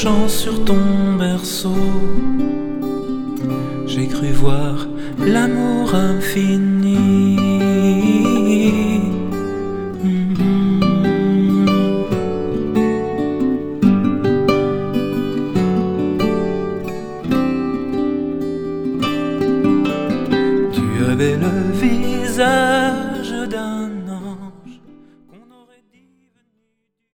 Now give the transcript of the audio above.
marchant sur ton berceau, j'ai cru voir l'amour infini.